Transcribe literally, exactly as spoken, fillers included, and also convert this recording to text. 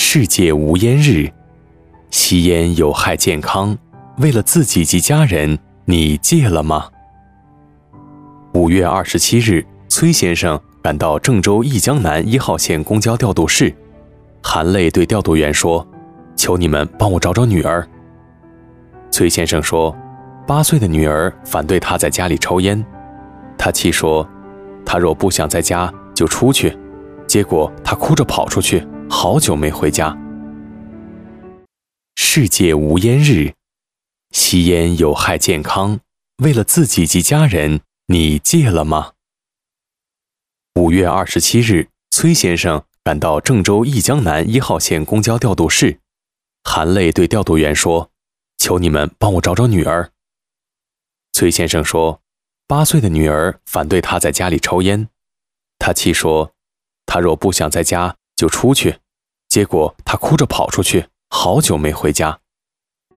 世界无烟日，吸烟有害健康，为了自己及家人，你戒了吗？五月二十七日，崔先生赶到郑州义江南一号线公交调度室，含泪对调度员说：“求你们帮我找找女儿。”崔先生说，八岁的女儿反对他在家里抽烟，他气说，他若不想在家就出去，结果他哭着跑出去，好久没回家。世界无烟日，吸烟有害健康，为了自己及家人，你戒了吗？五月二十七日，崔先生赶到郑州义江南一号线公交调度室，含泪对调度员说：“求你们帮我找找女儿。”崔先生说，八岁的女儿反对他在家里抽烟，他气说，他若不想在家就出去，结果他哭着跑出去，好久没回家。